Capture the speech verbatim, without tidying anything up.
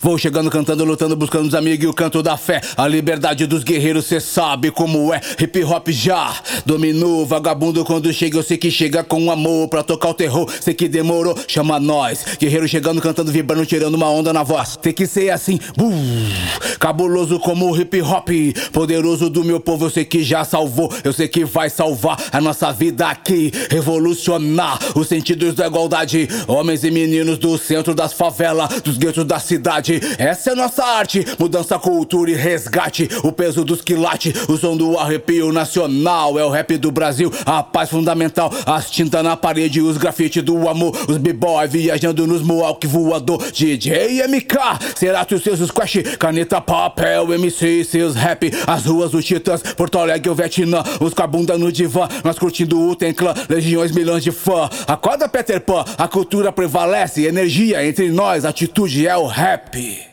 Vou chegando, cantando, lutando, buscando os amigos e o canto da fé. A liberdade dos guerreiros, cê sabe como é. Hip hop já dominou. Vagabundo quando chega, eu sei que chega com amor pra tocar o terror. Sei que demorou, chama nós. Guerreiro chegando, cantando, vibrando, tirando uma onda na voz. Tem que ser assim, buh, cabuloso como o hip hop. Poderoso do meu povo, eu sei que já salvou. Eu sei que vai salvar a nossa vida aqui. Revolucionar os sentidos da igualdade. Homens e meninos do centro das favelas, dos guetos da cidade. Essa é nossa arte, mudança, cultura e resgate. O peso dos quilates, o som do arrepio nacional. É o rap do Brasil, a paz fundamental. As tintas na parede, os grafites do amor. Os b-boy viajando nos Mohawk voador. D J M K, Cerato e seus squash. Caneta, papel, M C, seus rap. As ruas do Titãs, Porto Alegre, o Vietnã. Os cabunda no divã, nós curtindo o Ten Clan. Legiões, milhões de fã. Acorda Peter Pan, a cultura prevalece. Energia entre nós, atitude é o rap.